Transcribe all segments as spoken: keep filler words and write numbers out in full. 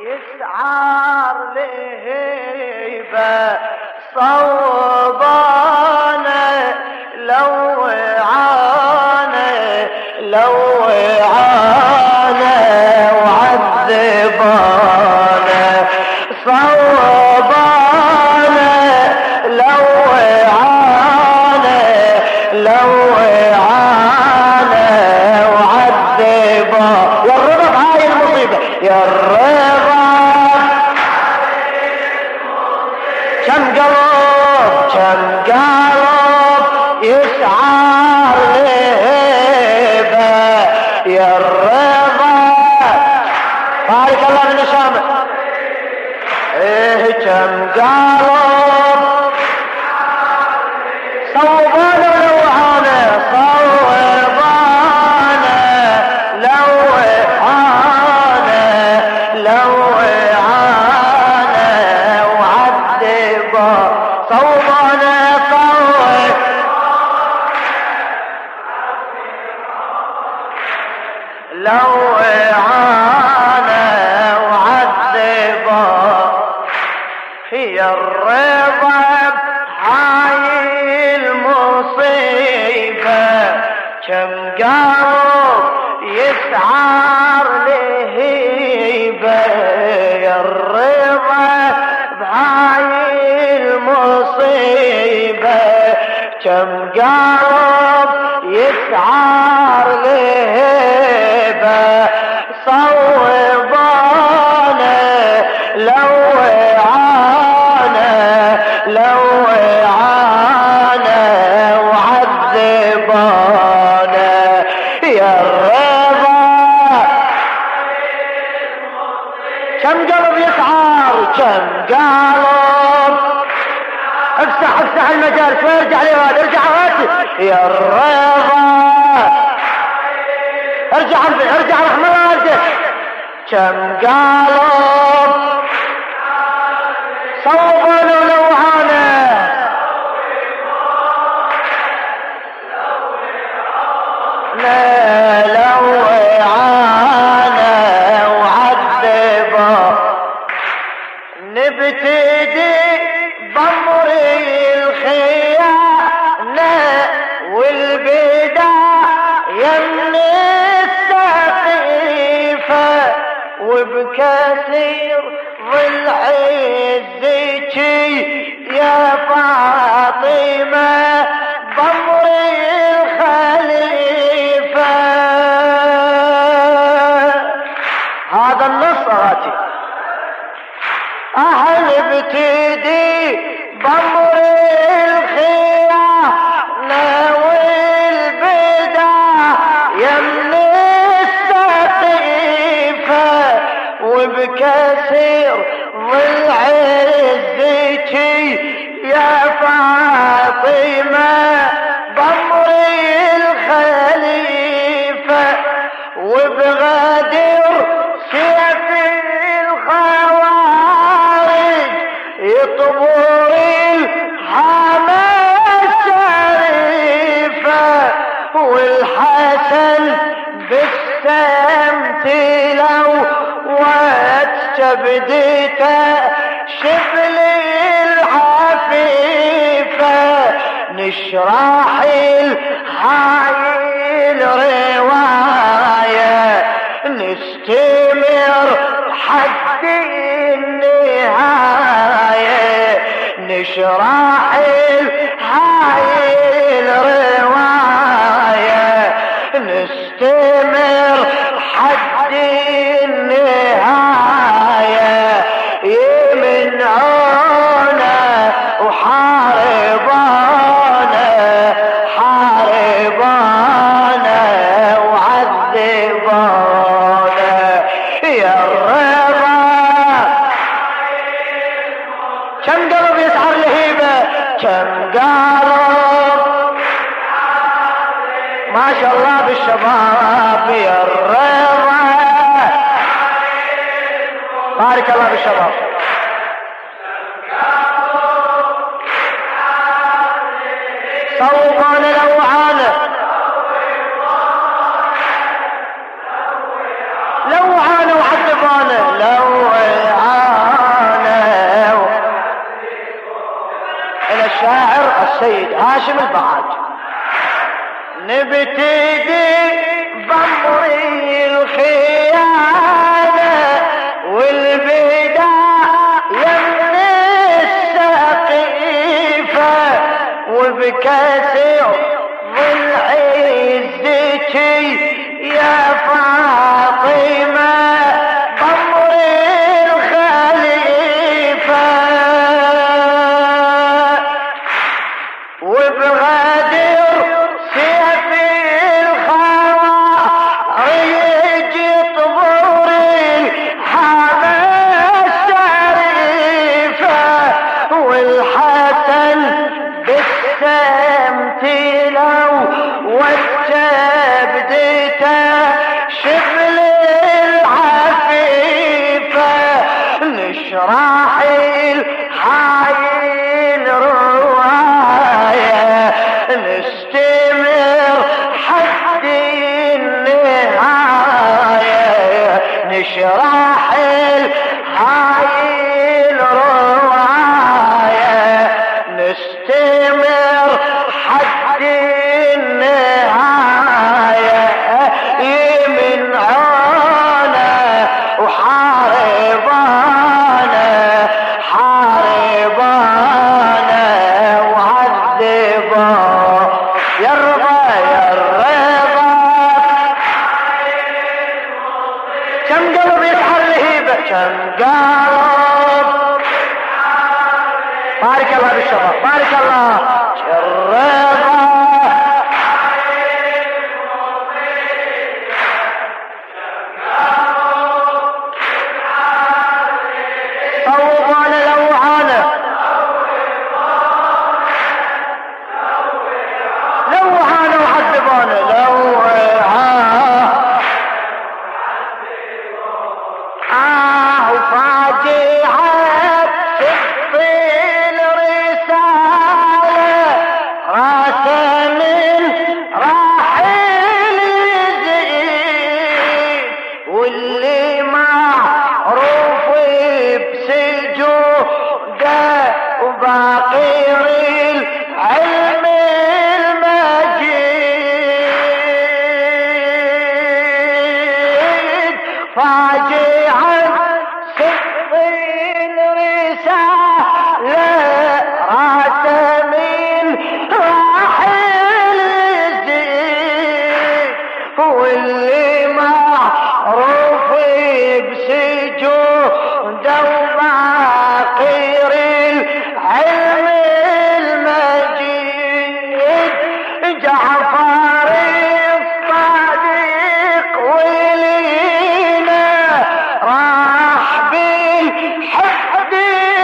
يسعر لهيبة صوبانه لوعانه لوعانه وعذبانه صوبانه لوعانه لوعانه وعذبانه يا الرضا بهاي المصيبة يا الرضا كم قلب كم قلب يسعر لهيبة يا الرضا بارك الله من شامه ايه كم قلب صوبانه ولوعانه صوبانه لوعانه لوعانه وعذبه صوبانه صوب لوعانه وعذبه هي الرضا هاي المصيبة كم قلب يسعر لهيبة يا الرضا بهاي المصيبة كم قلب يسعر لهيبة صوبانه لوعانه لوعانه وعذبانه يا الرضا كم قلب يسعر كم قلب افتح افتح المجال شوي ارجع لي هذا ارجع هاتي يا الرضا ارجع ارجع رحمة الله والديك كم قلب صوبانه ولوعانه لا لوعانه وعذبه نبتدي بأمر الخيانة والبداية من السقيفة وبكثير ضلع الزكي يا فاطمة بأمر الخليفة هذا النص راتي أهل ابتدي بأمر الخيانة والبداية من السقيفة وبكثير ضلع الزكي يا فاطمة بأمر الخليفة وبغدر سيف الخوارج يطبر الحامة الشريفة والحسن بالسمت لو واتشبدته شبل العفيفة نشرح هاي الرواية نستمر حد النهاية نشرح هاي الرواية نستمر حد النهاية يمنعونا وحاربانا حاربانا وعذبانا يا الرضا كم قلب يسعر لهيبة كم قلب ما شاء الله بالشباب يا الرضا بارك الله بالشباب صوبانه لوعانه لوعانه وعذبانه لوعانه سيد هاشم البعاج. نبتدي بأمري الخيانة والبداية من السقيفة، وبكسر ضلعي يا فاطمة بأمري الخليفة، وبغدر سيفي الخوارج طبوري الحامى الشريفة، والحسن بالسمت لو والتبدته شبل العفيفة، نشرح الحاي الرواية نستمر حد النهاية، نشرح الحاي الرواية نستمر حد النهاية، يمن عونه وحاربانا حاربانا وعذبا يا الرضا يا الرضا. كم قلب يسحر لهيبة، كم قلب. بارك الله بالشباب، بارك الله. الرضا صوبانا لوعانا لوعانا وعذبانا لوعانا آه وفاجعة تبطل رسالة راسه من راحل يزيد، واللي معروف بسجوده وباقر العلم المجيد، فاجعا سفين رسالة راسه من راحل يزيد، واللي معروف بسجوده وباقر العلم المجيد، جعفر الصادق ولينا راح بالحقد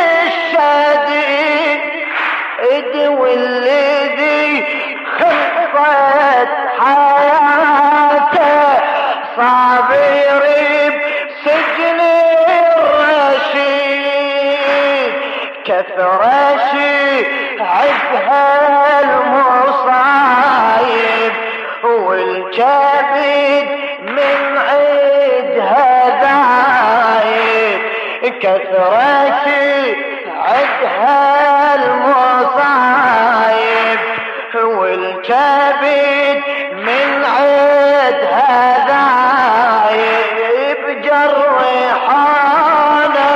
الشديد، والذي خفت حياته صابر بسجن الرشيد، كثر شيعتها المصايب والكبد من عيدها ذايب، كثر شيعتها المصايب والكبد من عيدها ذايب، جرحانا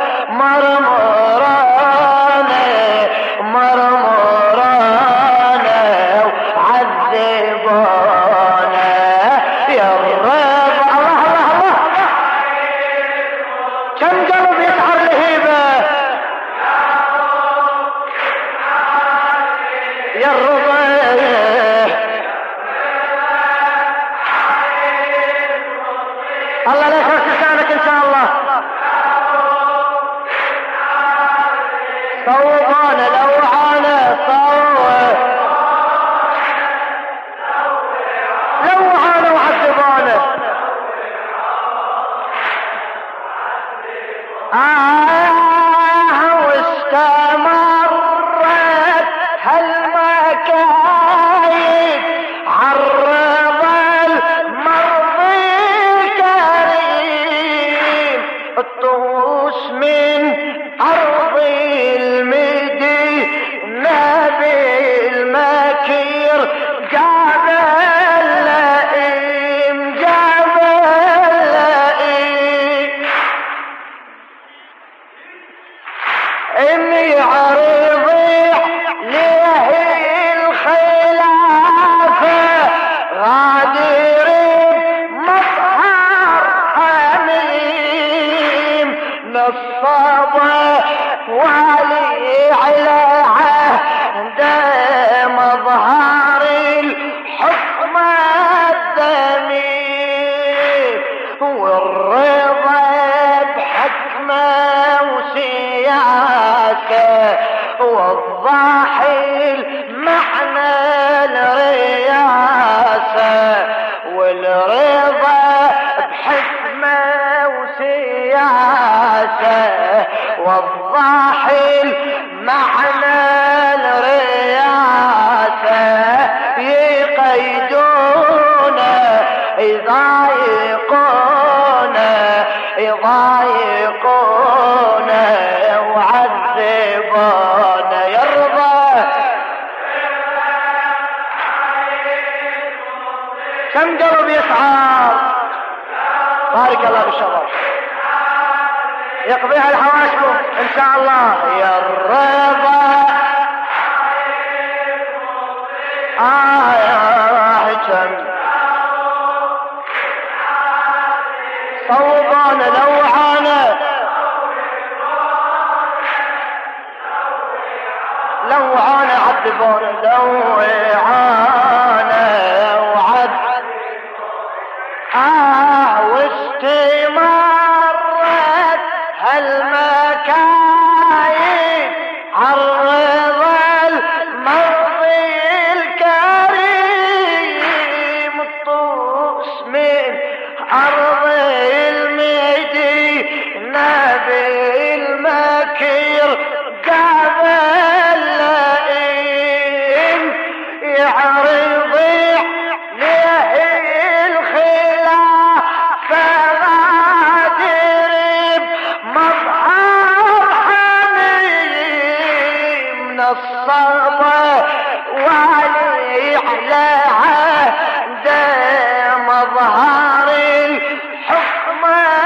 مرمرانا مرمرانا وعذبانا يا الرب. الله الله الله. كم قلب يسحر لهيبة يا الرضا. الله لا يخرج لسانك ان شاء الله. صوبانا لوعانا صوب لوعانا وعذبانا آه واستمرت هالمكايد عرض المرضي كريم، الطوس من أرض المدينة الصبا والي على عهده مظهر الحكم الذميم والرضا بحكمه وسياسه والضاحي معنى الرياسه والرضا بحكمه وسياسه والضاحي معنى الرياسه يقيدونه يضايقونه يضايقونه وعذبونه يرضى كم قلب يسعى بارك الله بالشباب يقضيها الحواشكم ان شاء الله يا الرضا آه يا حكم صوبان لوعانه لوعانه عذبون لوعانه وعد آه واستمرت هالمكايد عرض المرضي الكريم الطوس من أرض المدينة بالمكير قابل لئيم يعرض عليه الخلافة غادر بمظهر حميم من الصبا والي على عهده مظهر الحكم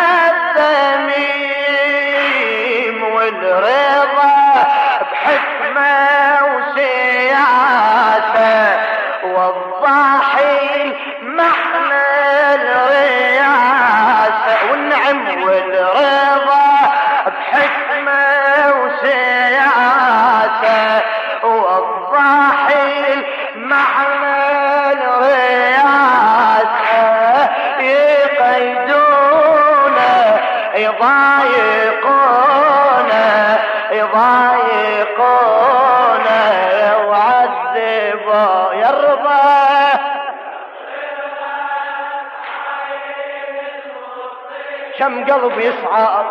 الذميم والرضا بحكمه وسياسه والضاحي معنى الرياسه والنعم والرضا بحكمه وسياسه والضاحي معنى الرياسه يقيدونه يضايقونه يضايقونه وعذبه يرضى كم قلب يسعى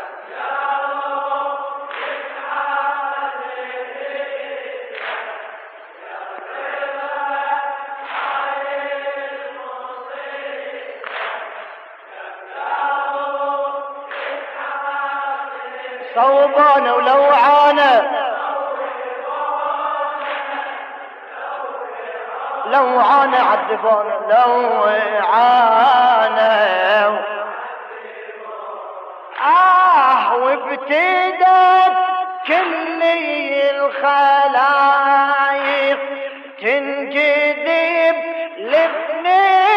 صوبانه ولوعانه لوعانه عذبونه لوعانه آه وابتدت كل الخلايق تنجذب لابن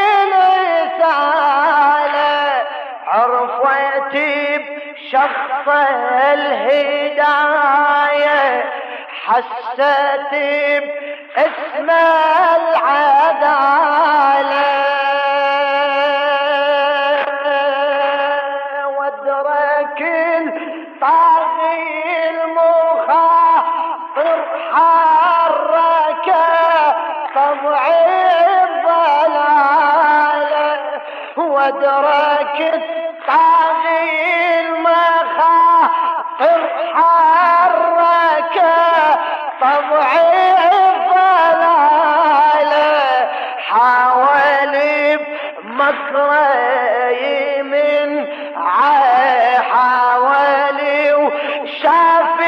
الرسالة عرفت بشخص الهداية حست باسم العدالة وادرك الطاغي المخاطر حرك طبع الضلالة وادرك الطاغي المخاطر حرك طبع الضلالة حاول بمكره من حاول وشاف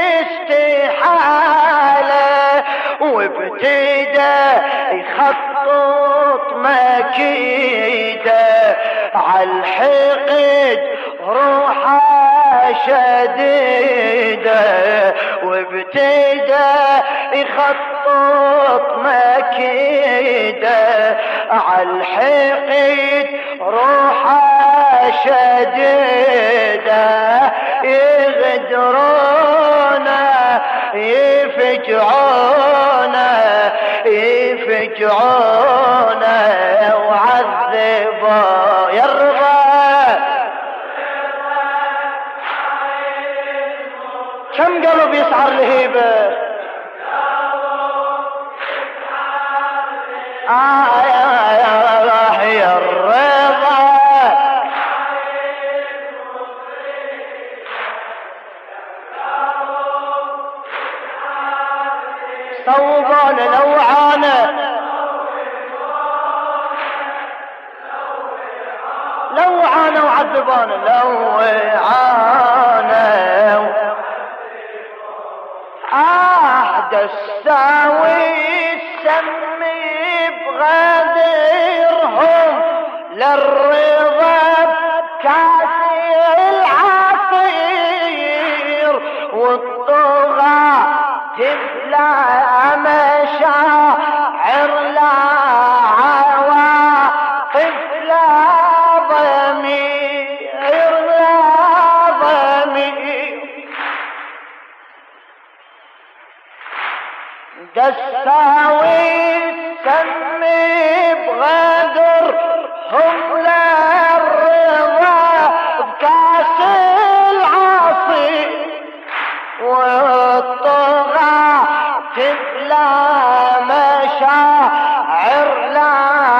استحالة وابتدى يخطط مكيده عالحقد روحه شديده وابتدى يخطط مكيده عالحقد روحه شديده كم قلب يسعر لهيبه آه يا يا يا الرضا صوبان لوعانه لوعانه وعذبان لوعانه عهد الساوي سمي بغدرهم للرضا كاسي العصير والطغى تبلى مشاعر لا عواطف لا ضمير لا ضمير دساوي سمي بغدر هم للرضا بكاس العصير والطغى تبلى مشاعر لا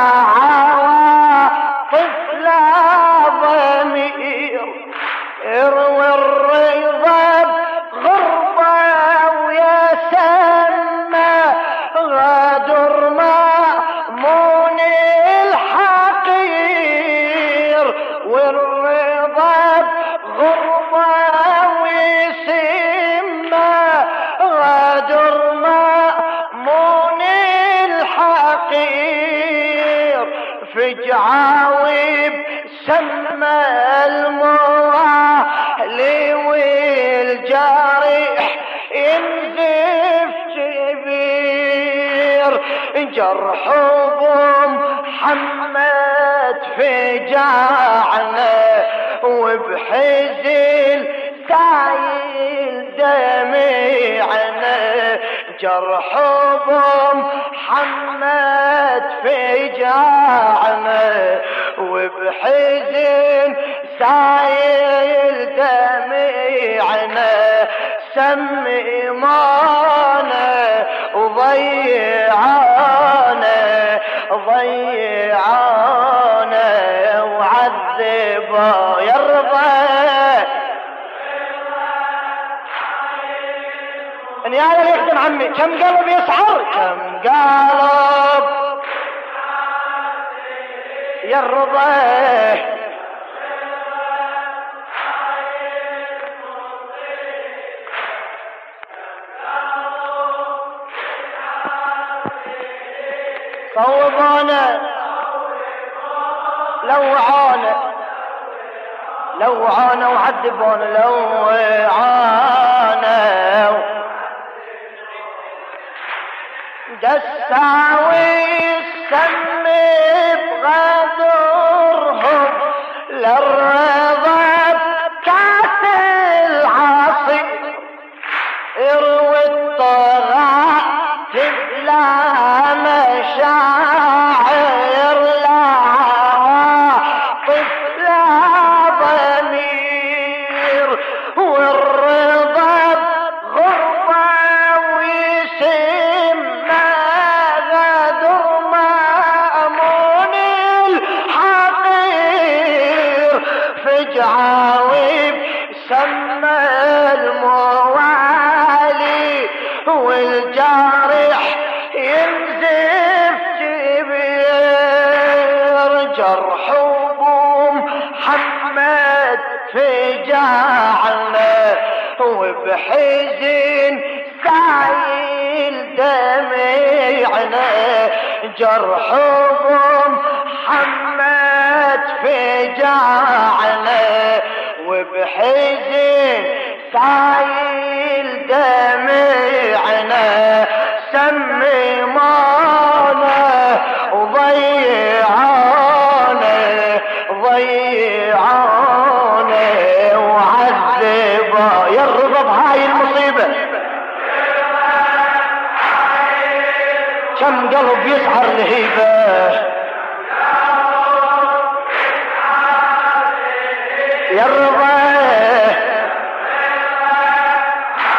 عواطف لا ضمير اروي الرضا بغربة ويا سما غادر مأمون الحقير والرضا بغربة ويسمى غادر مأمون الحقير في جعاوب سمى الموالي والجارح ينزف كبير جرح محمد في جاعنا وبحزن سايل دميعنا جرح محمد في جاعنا وبحزن سايل دميعنا سمي مانا وضيعانا ضيعانا وعذبا يرضى ان يا اللي يخدم عمي كم قلب يسعر كم قلب يرضى صوبانه لوعانه لوعانه وعذبانه لوعانه دساوي سمي بغدرهم للرضا كاس العصير اروي الطغى تبلى مشاعر لا عواطف لا ضمير والرضا غربة ويسمى غدر مأمون الحقير في جعاوب سمى الموالي والجارح ينزف كبير جرح محمد في جاعنا وبحزن سايل دميعنا جرح محمد في جاعنا وبحزن سايل دميعنا سمي مانا وضيعانا ضيعانا وعذبا يرضى بهاي المصيبة كم قلب يسعر لهيبة يرضى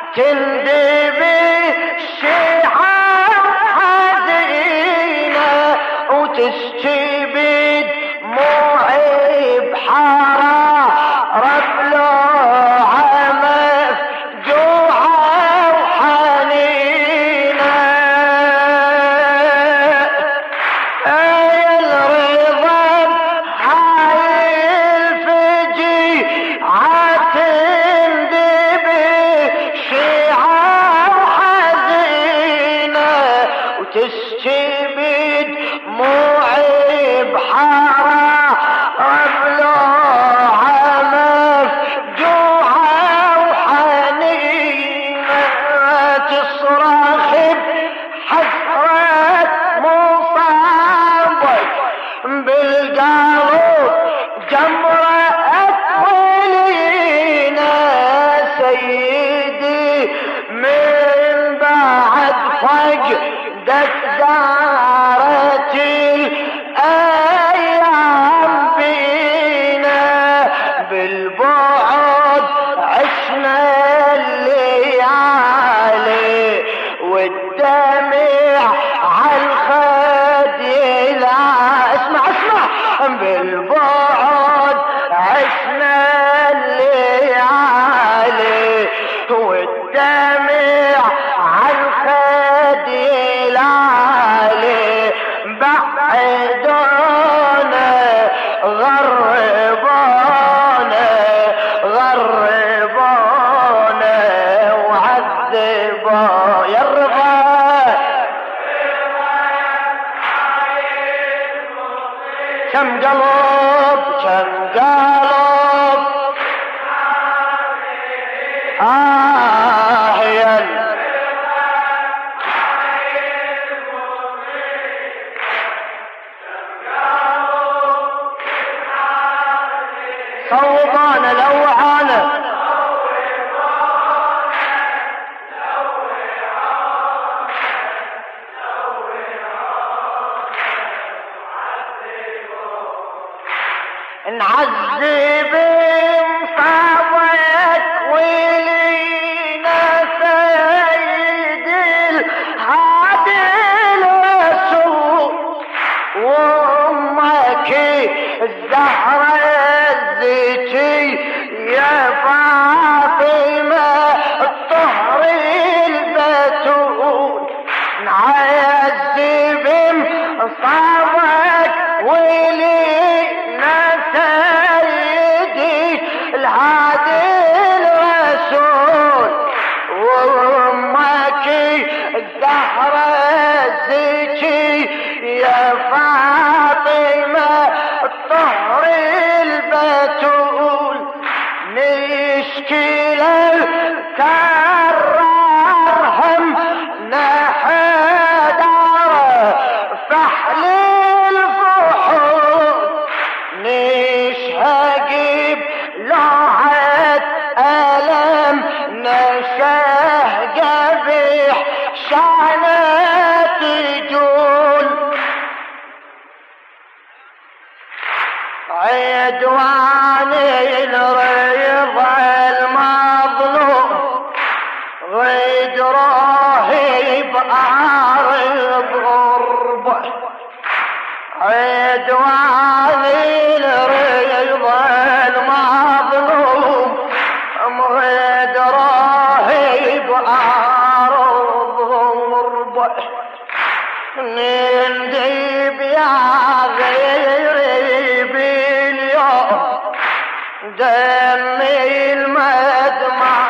تندبي الشيعة حزينة وتستبد موعي بحارة ربلو عمف جوعة وحنينة اي الرضا هاي الفجي عتندبي شيعة وحزينة وتستبد موعي بحارة ربلو عمف جوعة وحنينة تصرخ بحسرة مصابك بالقلب جمرة أطولينا سيدي من بعد فقدت دارت الأيام بينا بالبعد عشنا الليالي والدمع عالخد يلا اسمع اسمع بالبعد عشنا الليالي والدمع عالخد يلالي بعدونا غربونا غربونا وعذبونا يا الرضا كم قلب كم قلب آه يا صوبانة لوعانة نعذب مصابك ولينا سيد الهادي الرسول وامك الزهرة الزكي يا فاطمة الطهر البتول نعذب مصابك ولينا سيدي الهادي الرسول وامك الزهرة الزكي يا فاطمة الطهر البتول نشكي للكرار هم نحدار فحل الفحول نشهق بلوعة ألم نشهق بحشانة جول عدوان الرضا المظلوم غيد راهب أعرض غربة عدوان الرضا المظلوم غيد راهب أعرض غربة نندب يا غيري باليوم دمي المدمع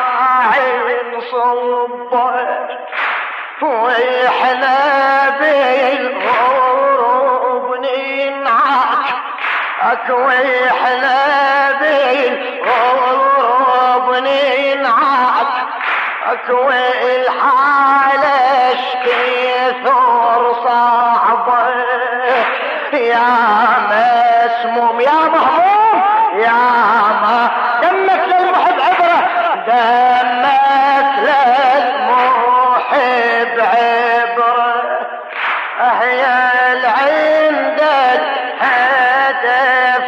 صبه وإحنا بالغروب ننعك وإحنا بالغروب ننعك والحالة اشكي ثور صعبة يا مسموم يا مهموم يا ما دمك للمحب عبرة دمك للمحب عبرة أهيا العندك هدف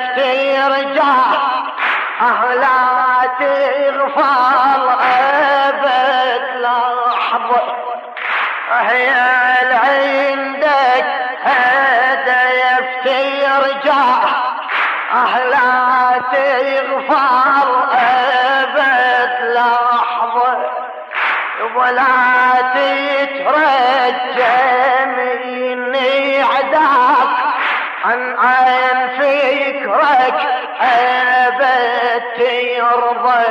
ترجع أهلا تغفر أبد لحظة هي عندك هدف ترجع أهلا تغفر أبد لحظة ولا تترجى مني عداك عن عين فكرك أبد ترضى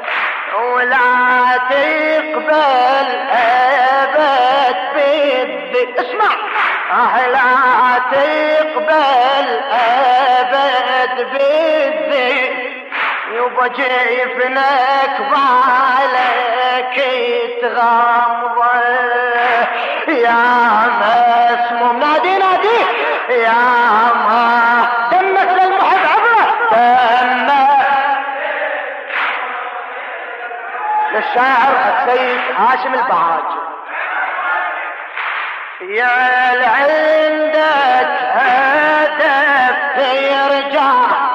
ولا تقبل أبد بالذل اسمع لا تقبل أبد بالذل يبا جفنك بالك تغمض يا مسموم نادي نادي يا ما دمك للمحب عبره دمك للشاعر السيد هاشم البهاج يا عندك هدف ترجع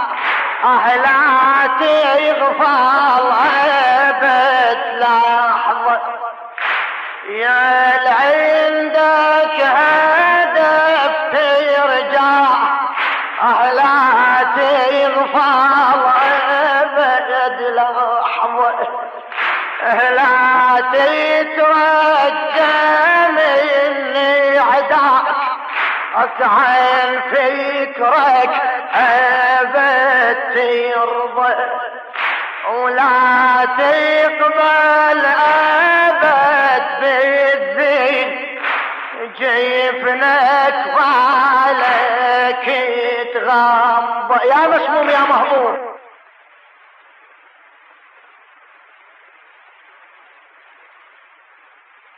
أهلا تغفل أبد لحظة يا عندك هدف ترجع أهلا تغفل أبد لحظة لا تترجى مني عداك عن فكرك أبد ترضى ولا تقبل أبد بالذل جفنك بالك تغمض يا مسموم يا مهموم